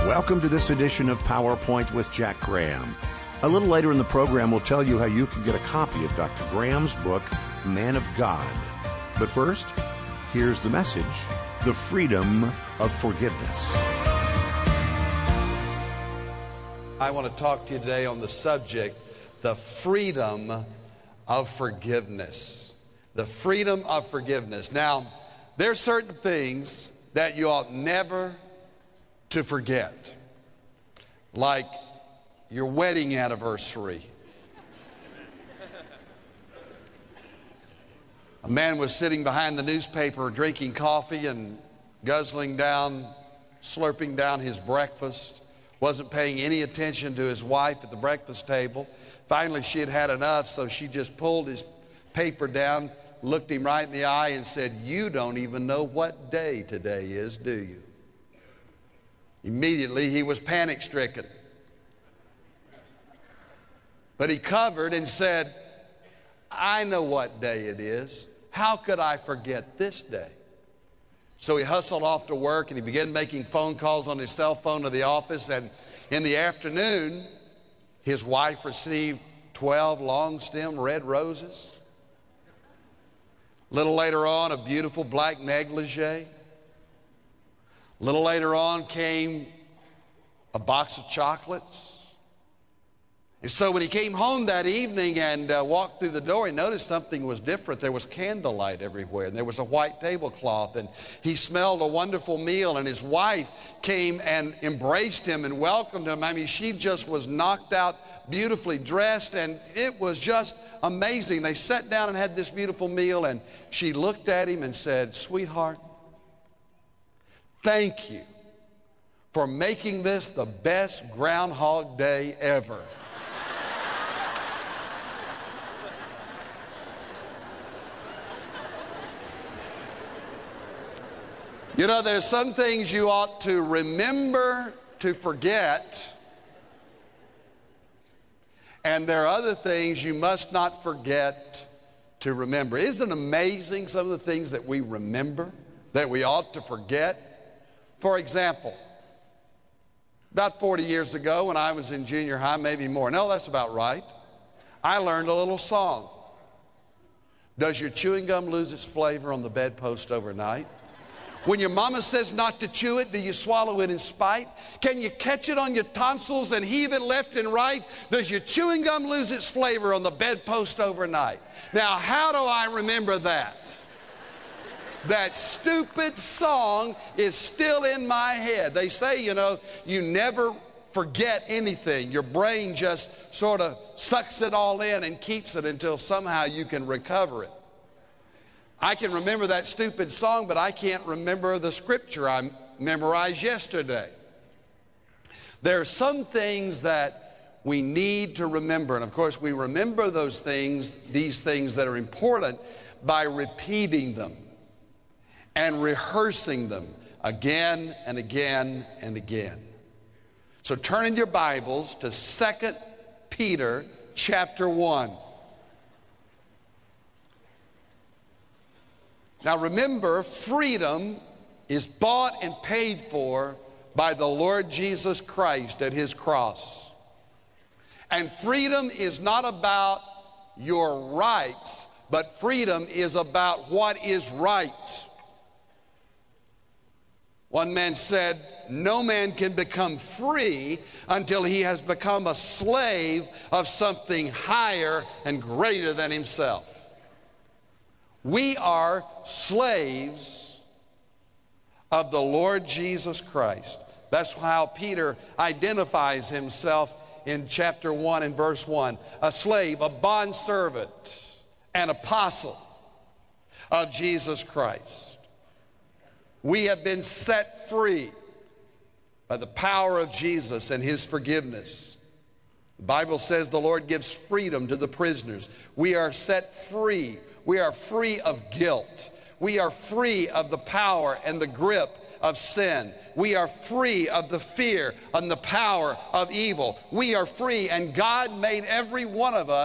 Welcome to this edition of PowerPoint with Jack Graham. A little later in the program, we'll tell you how you can get a copy of Dr. Graham's book, Man of God. But first, here's the message, the freedom of forgiveness. I want to talk to you today on the subject, the freedom of forgiveness. The freedom of forgiveness. Now, there are certain things that you ought never to forget, like your wedding anniversary. A man was sitting behind the newspaper drinking coffee and guzzling down, slurping down his breakfast, wasn't paying any attention to his wife at the breakfast table. Finally, she had had enough, so she just pulled his paper down, looked him right in the eye and said, "You don't even know what day today is, do you?" Immediately, he was panic-stricken. But he covered and said, "I know what day it is. How could I forget this day?" So he hustled off to work and he began making phone calls on his cell phone to the office. And in the afternoon, his wife received 12 long-stem red roses. A little later on, a beautiful black negligee. A little later on came a box of chocolates. And so when he came home that evening and walked through the door, he noticed something was different. There was candlelight everywhere, and there was a white tablecloth, and he smelled a wonderful meal, and his wife came and embraced him and welcomed him. I mean, she just was knocked out, beautifully dressed, and it was just amazing. They sat down and had this beautiful meal, and she looked at him and said, "Sweetheart, thank you for making this the best Groundhog Day ever." You know, there's some things you ought to remember to forget, and there are other things you must not forget to remember. Isn't it amazing some of the things that we remember that we ought to forget? For example, about 40 years ago when I was in junior high, maybe more. No, that's about right. I learned a little song. Does your chewing gum lose its flavor on the bedpost overnight? When your mama says not to chew it, do you swallow it in spite? Can you catch it on your tonsils and heave it left and right? Does your chewing gum lose its flavor on the bedpost overnight? Now, how do I remember that? That stupid song is still in my head. They say, you know, you never forget anything. Your brain just sort of sucks it all in and keeps it until somehow you can recover it. I can remember that stupid song, but I can't remember the scripture I memorized yesterday. There are some things that we need to remember, and of course we remember those things, these things that are important, by repeating them and rehearsing them again and again and again. So turn in your Bibles to 2 Peter chapter 1. Now remember, freedom is bought and paid for by the Lord Jesus Christ at His cross. And freedom is not about your rights, but freedom is about what is right. One man said, "No man can become free until he has become a slave of something higher and greater than himself." We are slaves of the Lord Jesus Christ. That's how Peter identifies himself in chapter 1 and verse 1. A slave, a bondservant, an apostle of Jesus Christ. We have been set free by the power of Jesus and His forgiveness. The Bible says the Lord gives freedom to the prisoners. We are set free. We are free of guilt. We are free of the power and the grip of sin. We are free of the fear and the power of evil. We are free, and God made every one of us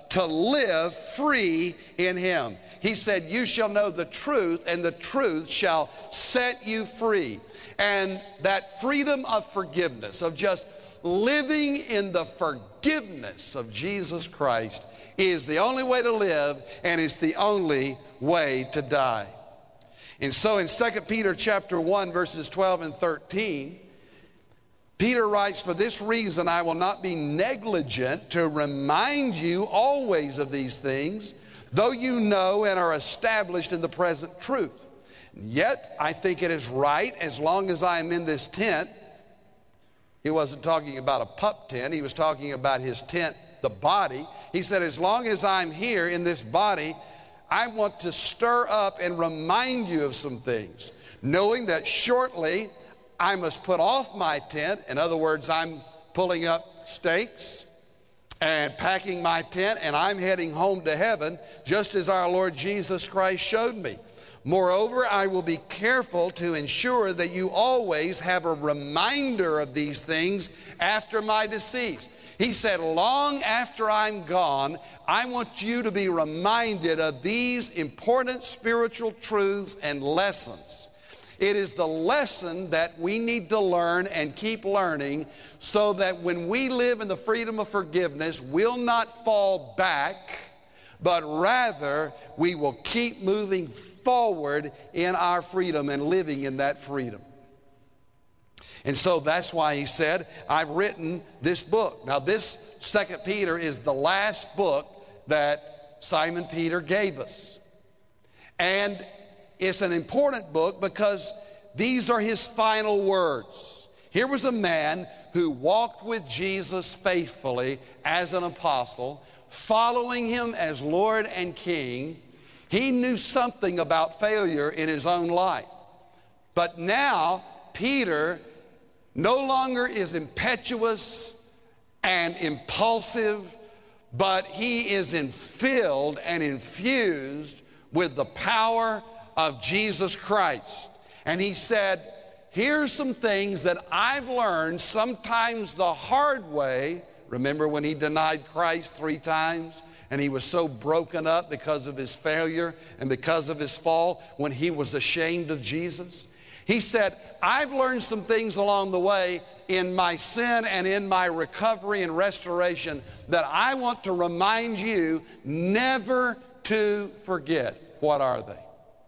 to live free in him. He said, you shall know the truth, and the truth shall set you free. And that freedom of forgiveness, of just living in the forgiveness of Jesus Christ, is the only way to live, and it's the only way to die. And so in 2 Peter chapter 1, verses 12 and 13, Peter writes, for this reason I will not be negligent to remind you always of these things, though you know and are established in the present truth. Yet I think it is right, as long as I am in this tent. He wasn't talking about a pup tent. He was talking about his tent, the body. He said, as long as I'm here in this body, I want to stir up and remind you of some things, knowing that shortly I must put off my tent. In other words, I'm pulling up stakes and packing my tent, and I'm heading home to heaven, just as our Lord Jesus Christ showed me. Moreover, I will be careful to ensure that you always have a reminder of these things after my decease. He said, long after I'm gone, I want you to be reminded of these important spiritual truths and lessons. It is the lesson that we need to learn and keep learning, so that when we live in the freedom of forgiveness, we'll not fall back, but rather we will keep moving forward in our freedom and living in that freedom. And so that's why he said, I've written this book. Now this 2 Peter is the last book that Simon Peter gave us. And it's an important book because these are his final words. Here was a man who walked with Jesus faithfully as an apostle, following him as Lord and King. He knew something about failure in his own life. But now Peter no longer is impetuous and impulsive, but he is filled and infused with the power of Jesus Christ. And he said, here's some things that I've learned, sometimes the hard way. Remember when he denied Christ 3 times? And he was so broken up because of his failure and because of his fall, when he was ashamed of Jesus. He said, I've learned some things along the way in my sin and in my recovery and restoration that I want to remind you never to forget. What are they?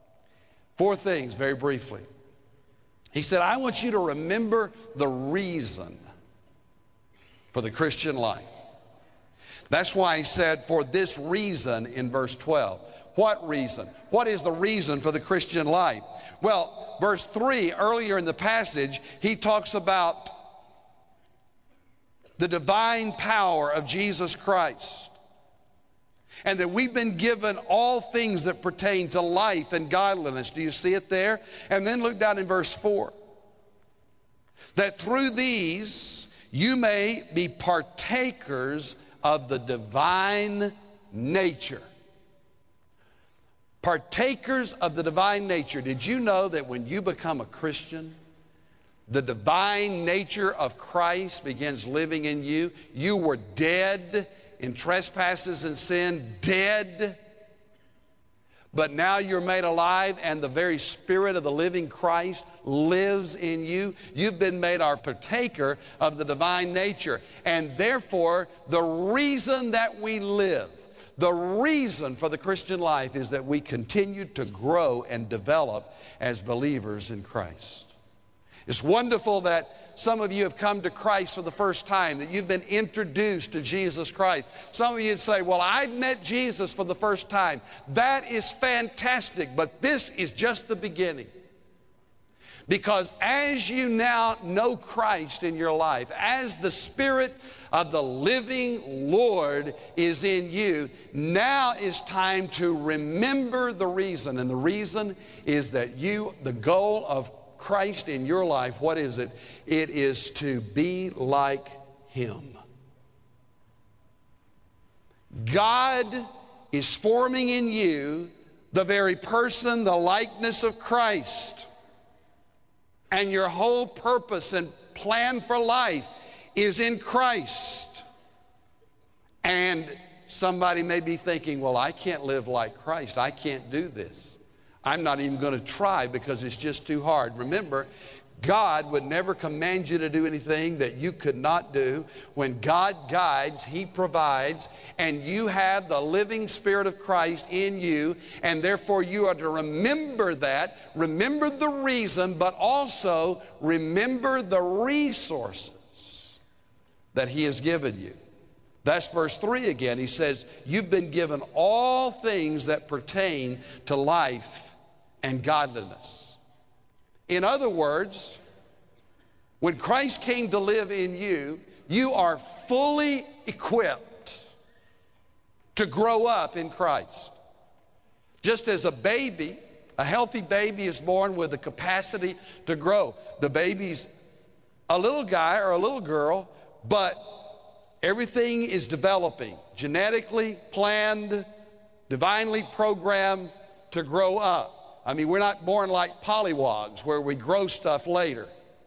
4 things, very briefly. He said, I want you to remember the reason for the Christian life. That's why he said, for this reason in verse 12. What reason? What is the reason for the Christian life? Well, verse 3, earlier in the passage, he talks about the divine power of Jesus Christ, and that we've been given all things that pertain to life and godliness. Do you see it there? And then look down in verse 4. That through these you may be partakers of the divine nature. Partakers of the divine nature. Did you know that when you become a Christian, the divine nature of Christ begins living in you? You were dead in trespasses and sin, dead, but now you're made alive, and the very Spirit of the living Christ lives in you. You've been made our partaker of the divine nature. And therefore, the reason that we live, the reason for the Christian life, is that we continue to grow and develop as believers in Christ. It's wonderful that some of you have come to Christ for the first time, that you've been introduced to Jesus Christ. Some of you say, well, I've met Jesus for the first time. That is fantastic, but this is just the beginning. Because as you now know Christ in your life, as the Spirit of the living Lord is in you, now is time to remember the reason. And the reason is that the goal of Christ in your life, what is it? It is to be like Him. God is forming in you the very person, the likeness of Christ. And your whole purpose and plan for life is in Christ. And somebody may be thinking, well, I can't live like Christ. I can't do this. I'm not even going to try because it's just too hard. Remember, God would never command you to do anything that you could not do. When God guides, He provides, and you have the living Spirit of Christ in you, and therefore you are to remember that, remember the reason, but also remember the resources that He has given you. That's verse 3 again. He says, you've been given all things that pertain to life and godliness. In other words, when Christ came to live in you, you are fully equipped to grow up in Christ. Just as a baby, a healthy baby is born with the capacity to grow. The baby's a little guy or a little girl, but everything is developing, genetically planned, divinely programmed to grow up. I mean, we're not born like pollywogs where we grow stuff later.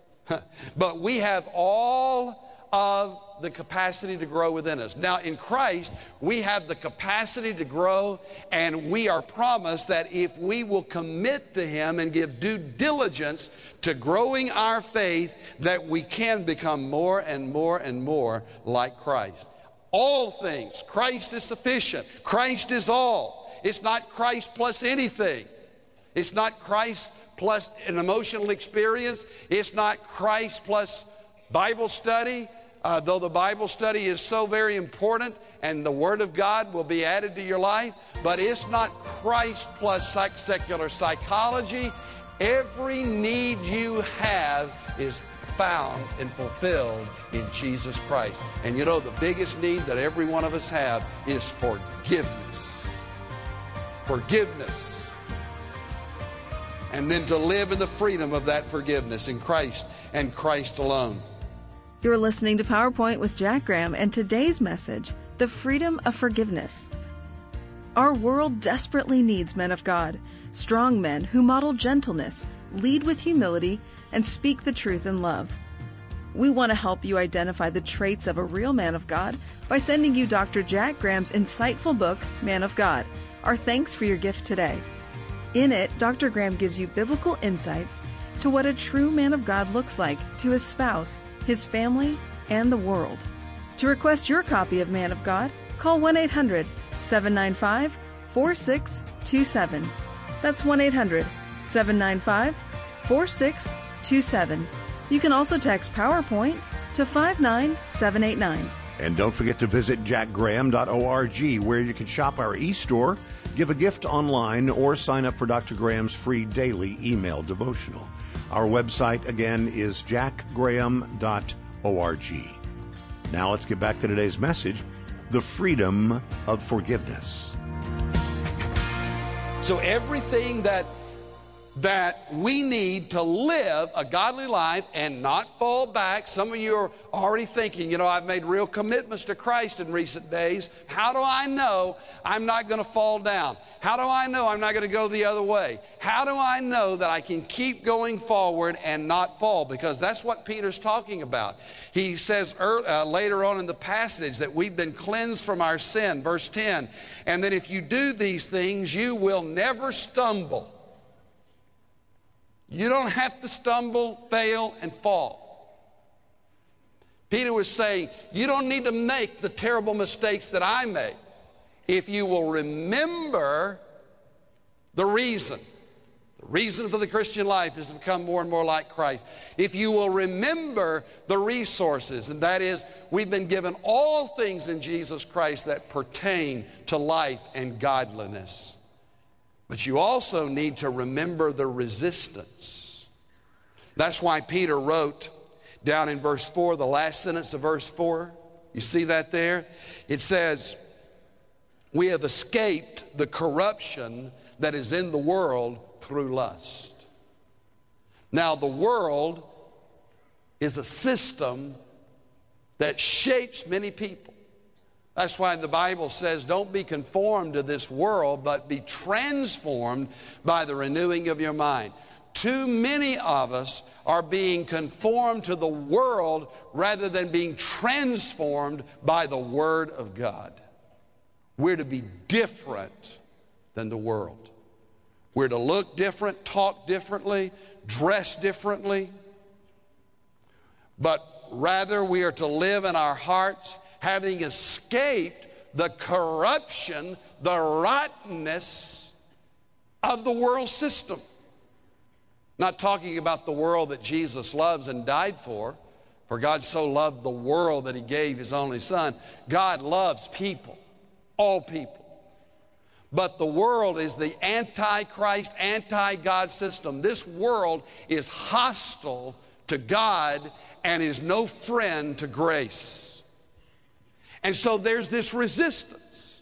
But we have all of the capacity to grow within us. Now, in Christ, we have the capacity to grow, and we are promised that if we will commit to Him and give due diligence to growing our faith, that we can become more and more and more like Christ. All things. Christ is sufficient. Christ is all. It's not Christ plus anything. It's not Christ plus an emotional experience. It's not Christ plus Bible study, though the Bible study is so very important and the Word of God will be added to your life. But it's not Christ plus secular psychology. Every need you have is found and fulfilled in Jesus Christ. And you know, the biggest need that every one of us have is forgiveness. Forgiveness. And then to live in the freedom of that forgiveness in Christ and Christ alone. You're listening to PowerPoint with Jack Graham, and today's message, the freedom of forgiveness. Our world desperately needs men of God, strong men who model gentleness, lead with humility, and speak the truth in love. We want to help you identify the traits of a real man of God by sending you Dr. Jack Graham's insightful book, Man of God. Our thanks for your gift today. In it, Dr. Graham gives you biblical insights to what a true man of God looks like to his spouse, his family, and the world. To request your copy of Man of God, call 1-800-795-4627. That's 1-800-795-4627. You can also text PowerPoint to 59789. And don't forget to visit jackgraham.org, where you can shop our e-store, give a gift online, or sign up for Dr. Graham's free daily email devotional. Our website, again, is jackgraham.org. Now let's get back to today's message, the freedom of forgiveness. So everything that we need to live a godly life and not fall back. Some of you are already thinking, you know, I've made real commitments to Christ in recent days. How do I know I'm not going to fall down? How do I know I'm not going to go the other way? How do I know that I can keep going forward and not fall? Because that's what Peter's talking about. He says later on in the passage that we've been cleansed from our sin, verse 10, and that if you do these things, you will never stumble. You don't have to stumble, fail, and fall. Peter was saying, you don't need to make the terrible mistakes that I made. If you will remember the reason for the Christian life is to become more and more like Christ. If you will remember the resources, and that is, we've been given all things in Jesus Christ that pertain to life and godliness. But you also need to remember the resistance. That's why Peter wrote down in verse 4, the last sentence of verse 4. You see that there? It says, we have escaped the corruption that is in the world through lust. Now, the world is a system that shapes many people. That's why the Bible says, don't be conformed to this world, but be transformed by the renewing of your mind. Too many of us are being conformed to the world rather than being transformed by the Word of God. We're to be different than the world. We're to look different, talk differently, dress differently. But rather we are to live in our hearts having escaped the corruption, the rottenness of the world system. Not talking about the world that Jesus loves and died for God so loved the world that he gave his only Son. God loves people, all people. But the world is the anti-Christ, anti-God system. This world is hostile to God and is no friend to grace. And so there's this resistance.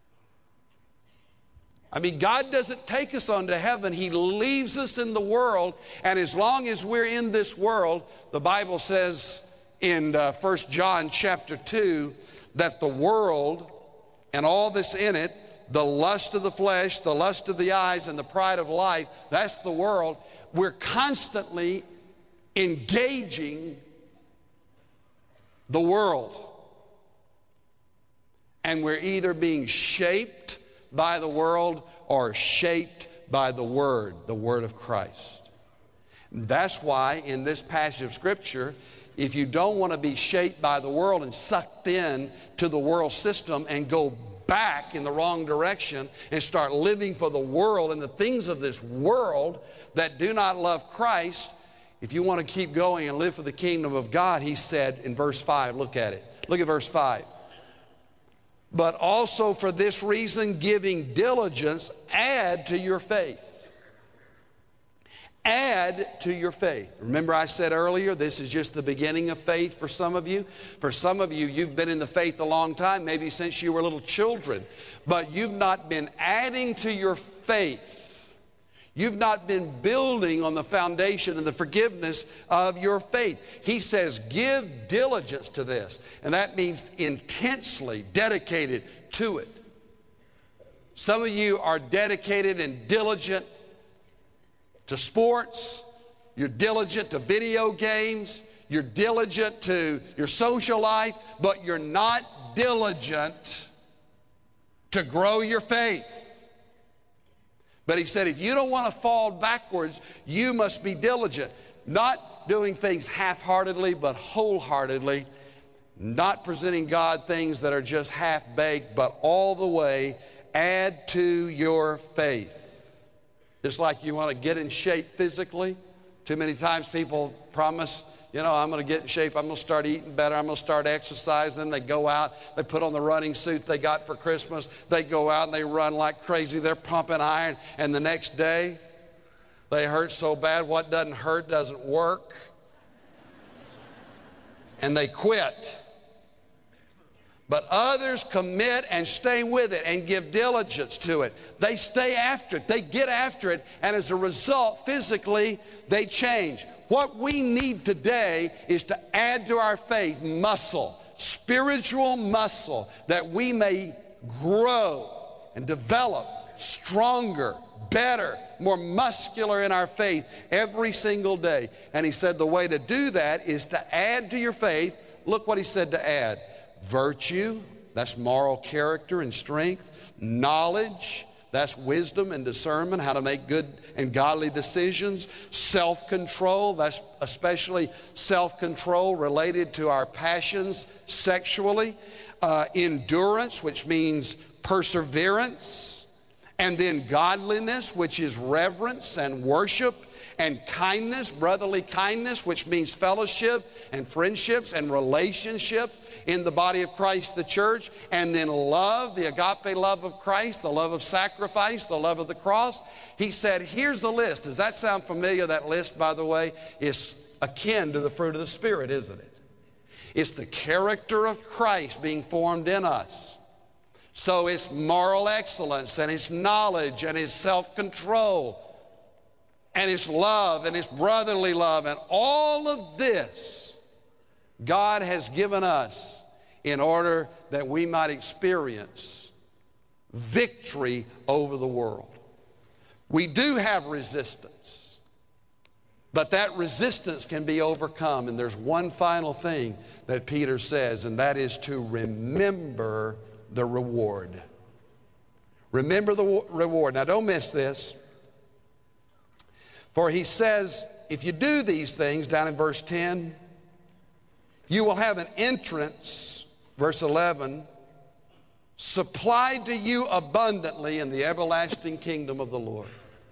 I mean, God doesn't take us onto heaven. He leaves us in the world. And as long as we're in this world, the Bible says in 1 John chapter 2 that the world and all that's in it, the lust of the flesh, the lust of the eyes, and the pride of life, that's the world. We're constantly engaging the world. And we're either being shaped by the world or shaped by the Word of Christ. That's why in this passage of Scripture, if you don't want to be shaped by the world and sucked in to the world system and go back in the wrong direction and start living for the world and the things of this world that do not love Christ, if you want to keep going and live for the kingdom of God, he said in verse 5, look at it. Look at verse 5. But also for this reason, giving diligence, add to your faith. Add to your faith. Remember I said earlier, this is just the beginning of faith for some of you. For some of you, you've been in the faith a long time, maybe since you were little children, but you've not been adding to your faith. You've not been building on the foundation and the forgiveness of your faith. He says, give diligence to this. And that means intensely dedicated to it. Some of you are dedicated and diligent to sports. You're diligent to video games. You're diligent to your social life. But you're not diligent to grow your faith. But he said, if you don't want to fall backwards, you must be diligent. Not doing things half-heartedly, but wholeheartedly. Not presenting God things that are just half-baked, but all the way. Add to your faith. Just like you want to get in shape physically. Too many times people promise, you know, I'm going to get in shape, I'm going to start eating better, I'm going to start exercising. They go out, they put on the running suit they got for Christmas, they go out and they run like crazy, they're pumping iron, and the next day they hurt so bad what doesn't hurt doesn't work, and they quit. But others commit and stay with it and give diligence to it. They stay after it, they get after it, and as a result, physically, they change. What we need today is to add to our faith muscle, spiritual muscle, that we may grow and develop stronger, better, more muscular in our faith every single day. And he said the way to do that is to add to your faith. Look what he said to add. Virtue, that's moral character and strength. Knowledge, that's wisdom and discernment, how to make good and godly decisions. Self-control, that's especially self-control related to our passions sexually. Endurance, which means perseverance. And then godliness, which is reverence and worship. And kindness, brotherly kindness, which means fellowship and friendships and relationship in the body of Christ, the church. And then love, the agape love of Christ, the love of sacrifice, the love of the cross. He said, here's the list. Does that sound familiar? That list, by the way, is akin to the fruit of the Spirit, isn't it? It's the character of Christ being formed in us. So it's moral excellence, and it's knowledge, and it's self-control, and it's love, and it's brotherly love, and all of this God has given us in order that we might experience victory over the world. We do have resistance, but that resistance can be overcome. And there's one final thing that Peter says, and that is to remember the reward. Remember the reward. Now don't miss this. For he says, if you do these things, down in verse 10, you will have an entrance, verse 11, supplied to you abundantly in the everlasting kingdom of the Lord.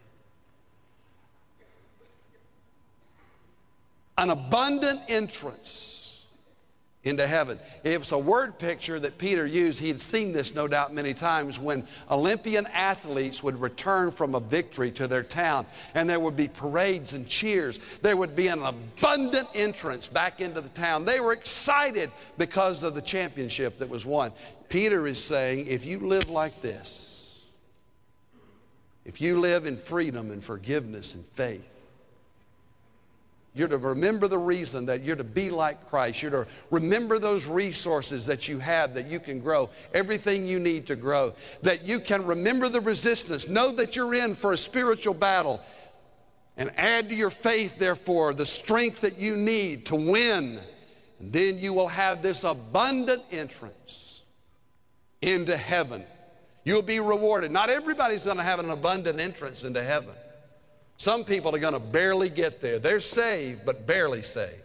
An abundant entrance into heaven. It was a word picture that Peter used. He had seen this, no doubt, many times when Olympian athletes would return from a victory to their town, and there would be parades and cheers. There would be an abundant entrance back into the town. They were excited because of the championship that was won. Peter is saying, if you live like this, if you live in freedom and forgiveness and faith, you're to remember the reason that you're to be like Christ. You're to remember those resources that you have that you can grow, everything you need to grow, that you can remember the resistance. Know that you're in for a spiritual battle, and add to your faith, therefore, the strength that you need to win. And then you will have this abundant entrance into heaven. You'll be rewarded. Not everybody's going to have an abundant entrance into heaven. Some people are going to barely get there. They're saved, but barely saved.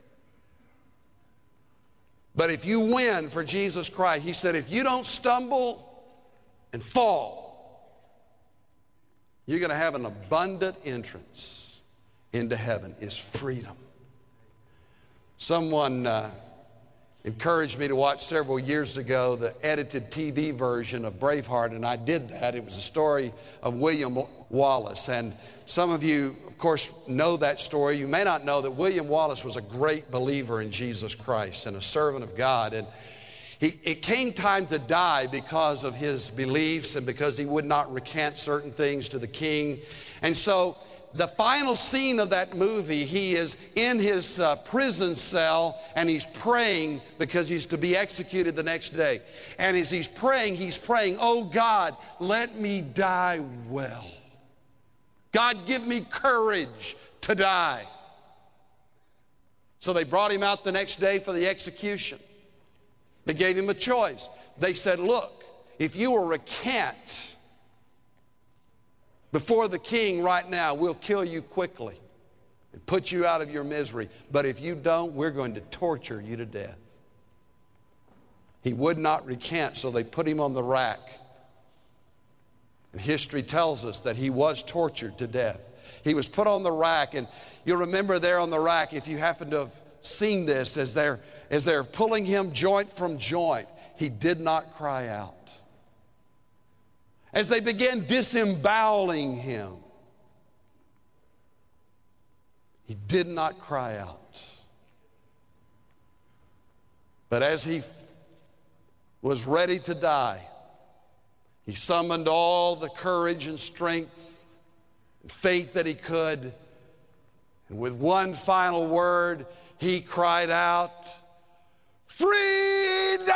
But if you win for Jesus Christ, he said, if you don't stumble and fall, you're going to have an abundant entrance into heaven. Is freedom. Someone encouraged me to watch several years ago the edited TV version of Braveheart, and I did that. It was a story of William Wallace, and some of you, of course, know that story. You may not know that William Wallace was a great believer in Jesus Christ and a servant of God. And it came time to die because of his beliefs and because he would not recant certain things to the king. And so the final scene of that movie, he is in his prison cell and he's praying because he's to be executed the next day. And as he's praying, oh God, let me die well. God, give me courage to die. So they brought him out the next day for the execution. They gave him a choice. They said, look, if you will recant before the king right now, we'll kill you quickly and put you out of your misery. But if you don't, we're going to torture you to death. He would not recant, so they put him on the rack. And history tells us that he was tortured to death. He was put on the rack, and you'll remember there on the rack, if you happen to have seen this, as they're pulling him joint from joint, he did not cry out. As they began disemboweling him, he did not cry out. But as he was ready to die, he summoned all the courage and strength and faith that he could. And with one final word, he cried out, "Freedom!"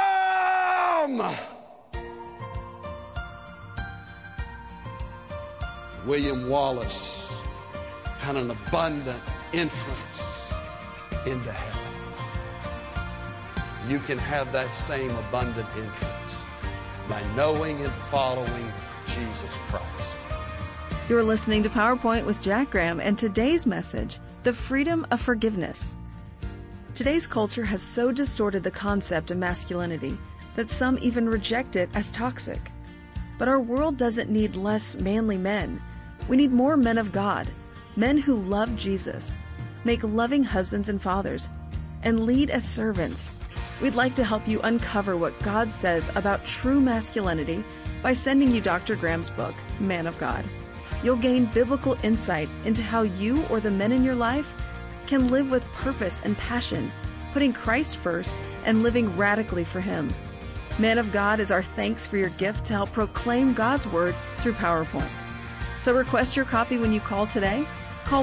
William Wallace had an abundant entrance into heaven. You can have that same abundant entrance by knowing and following Jesus Christ. You're listening to PowerPoint with Jack Graham, and today's message, the freedom of forgiveness. Today's culture has so distorted the concept of masculinity that some even reject it as toxic. But our world doesn't need less manly men. We need more men of God, men who love Jesus, make loving husbands and fathers, and lead as servants. We'd like to help you uncover what God says about true masculinity by sending you Dr. Graham's book, Man of God. You'll gain biblical insight into how you or the men in your life can live with purpose and passion, putting Christ first and living radically for Him. Man of God is our thanks for your gift to help proclaim God's Word through PowerPoint. So request your copy when you call today. Call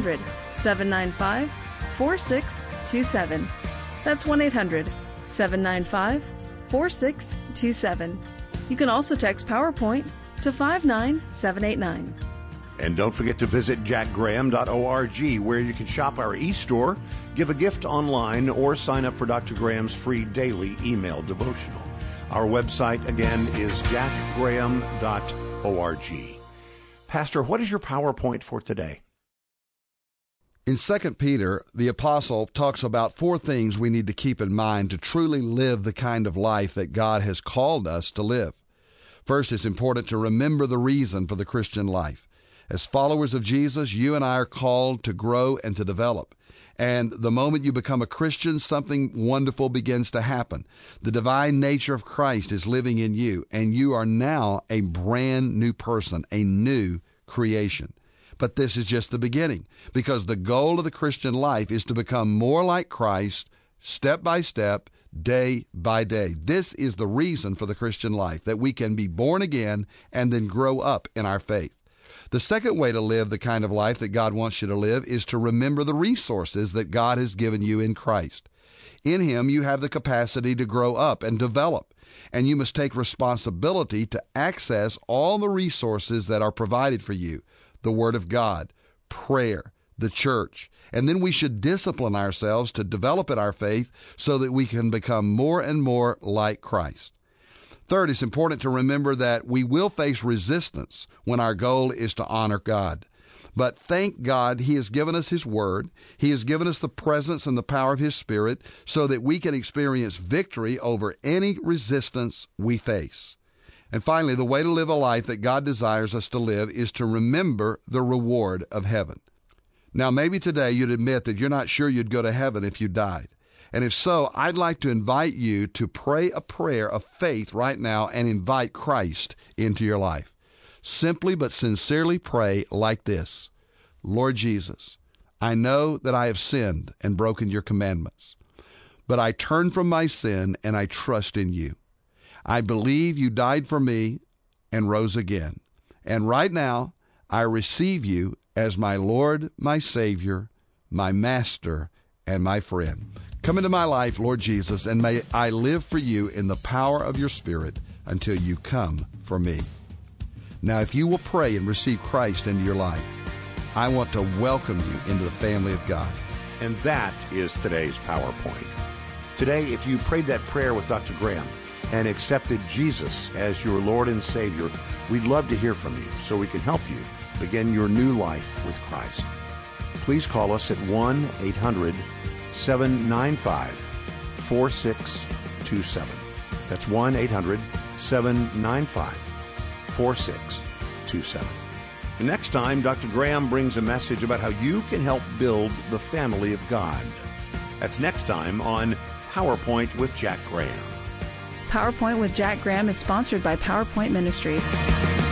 1-800-795-4627. That's 1-800-795-4627. You can also text PowerPoint to 59789. And don't forget to visit jackgraham.org, where you can shop our e-store, give a gift online, or sign up for Dr. Graham's free daily email devotional. Our website, again, is jackgraham.org. Pastor, what is your PowerPoint for today? In 2 Peter, the apostle talks about 4 things we need to keep in mind to truly live the kind of life that God has called us to live. First, it's important to remember the reason for the Christian life. As followers of Jesus, you and I are called to grow and to develop. And the moment you become a Christian, something wonderful begins to happen. The divine nature of Christ is living in you, and you are now a brand new person, a new creation. But this is just the beginning, because the goal of the Christian life is to become more like Christ, step by step, day by day. This is the reason for the Christian life, that we can be born again and then grow up in our faith. The second way to live the kind of life that God wants you to live is to remember the resources that God has given you in Christ. In Him, you have the capacity to grow up and develop, and you must take responsibility to access all the resources that are provided for you: the Word of God, prayer, the church. And then we should discipline ourselves to develop in our faith so that we can become more and more like Christ. Third, it's important to remember that we will face resistance when our goal is to honor God. But thank God He has given us His Word. He has given us the presence and the power of His Spirit so that we can experience victory over any resistance we face. And finally, the way to live a life that God desires us to live is to remember the reward of heaven. Now, maybe today you'd admit that you're not sure you'd go to heaven if you died. And if so, I'd like to invite you to pray a prayer of faith right now and invite Christ into your life. Simply but sincerely pray like this: Lord Jesus, I know that I have sinned and broken your commandments, but I turn from my sin and I trust in you. I believe you died for me and rose again. And right now, I receive you as my Lord, my Savior, my Master, and my friend. Come into my life, Lord Jesus, and may I live for you in the power of your Spirit until you come for me. Now, if you will pray and receive Christ into your life, I want to welcome you into the family of God. And that is today's PowerPoint. Today, if you prayed that prayer with Dr. Graham and accepted Jesus as your Lord and Savior, we'd love to hear from you so we can help you begin your new life with Christ. Please call us at 1-800-795-4627. That's 1-800-795-4627. And next time, Dr. Graham brings a message about how you can help build the family of God. That's next time on PowerPoint with Jack Graham. PowerPoint with Jack Graham is sponsored by PowerPoint Ministries.